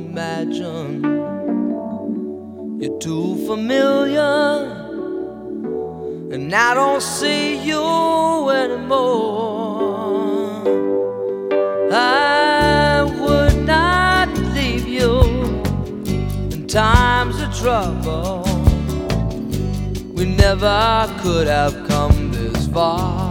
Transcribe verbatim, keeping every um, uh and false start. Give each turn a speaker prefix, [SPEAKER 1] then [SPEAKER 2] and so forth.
[SPEAKER 1] imagine. You're too familiar, and I don't see you anymore. I would not leave you in times of trouble. We never could have come this far.